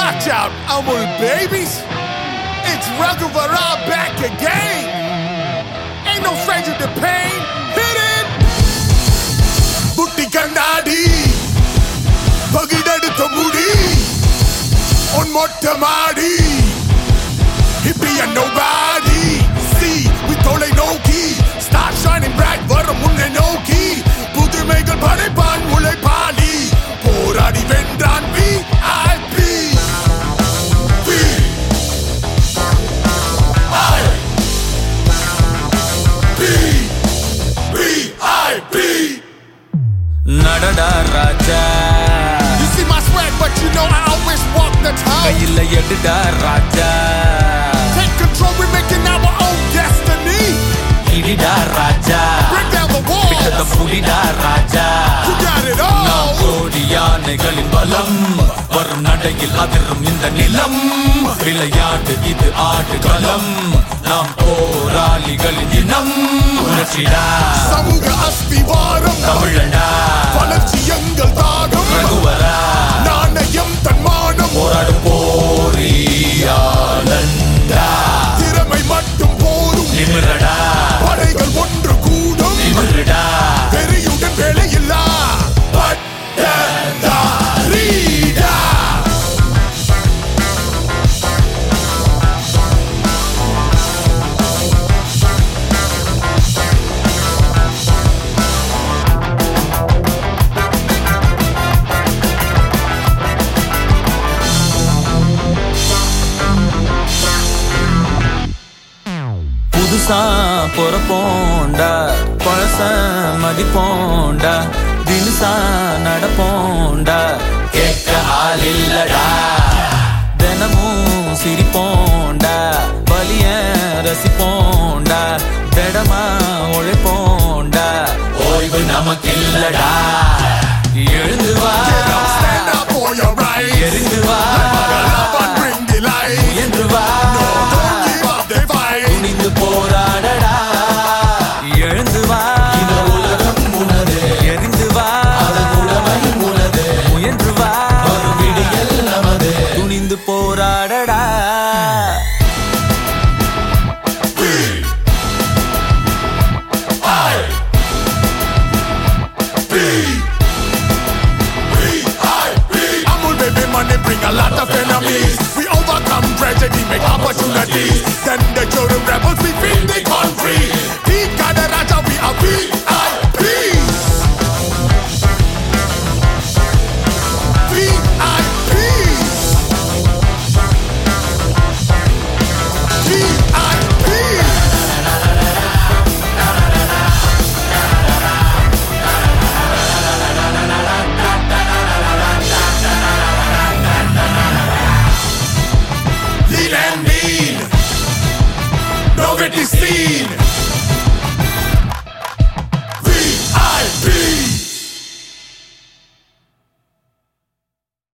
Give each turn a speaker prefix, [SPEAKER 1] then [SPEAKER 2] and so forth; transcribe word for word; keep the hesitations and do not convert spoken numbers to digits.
[SPEAKER 1] Watch out, Amul babies. It's Raghuvara back again. Ain't no stranger to pain. Hit it. Butti Kannadi. Pagidadutha mudi. On motta maadi. Hippie and nobody. See, we tole noki. Start shining bright, varum munne noki. Pudhimaigal padaipan ulaipaali. Poradi vendran V I P. V I P. V I P.
[SPEAKER 2] Nadada Raja.
[SPEAKER 1] You see my swag, but you know I always walk the town.
[SPEAKER 2] Kayila edda Raja.
[SPEAKER 1] Take control, we're making our own destiny.
[SPEAKER 2] Hidida Raja.
[SPEAKER 1] Break down the walls.
[SPEAKER 2] Pittada pulida Raja.
[SPEAKER 1] You got it all.
[SPEAKER 2] Nam kodiyanegalin balam. Varum nadayil adirum inda nilam. Vilayadu idu aadgalam. Nam poraligalin inam. Unachida.
[SPEAKER 1] Samuga asdivaram.
[SPEAKER 2] Tamilana.
[SPEAKER 1] Valarchi engal daagam.
[SPEAKER 2] Raghuvara.
[SPEAKER 1] Naanayam tanmanam.
[SPEAKER 2] Poradu poriyalanda.
[SPEAKER 1] Thiramai mattum podum.
[SPEAKER 2] Nimirada.
[SPEAKER 1] படைகள் ஒன்று கூடும்.
[SPEAKER 2] நிமிர்டா.
[SPEAKER 1] வெறியுடன் வேலையில்லா. பட்டதாரிடா.
[SPEAKER 2] புதுசா பொறப்போண்டா பழச மதிப்போண்டா தினுசா நடப்போண்டா கேட்க ஆள் இல்லடா தினமும் சிரிப்போண்டா வலிய ரசிப்போண்டா திடமா உழைப்போண்டா ஓய்வு நமக்கில்லடா எழுந்து வா
[SPEAKER 1] Stand up for your rights.
[SPEAKER 2] எரிந்து வா
[SPEAKER 1] Love and bring the light.
[SPEAKER 2] என்று வா
[SPEAKER 1] Don't give up the fight.
[SPEAKER 2] துணிந்து போராடடா எழுந்து வா இந்த உலகம் உனது எரிந்து வா அதன் உடமை உனது முயன்று வா ஒரு விடியல் நமது துணிந்து போராடடா
[SPEAKER 1] Amul baby money bring a lot of enemies. We overcome tragedy, make opportunities. Then the children rebels we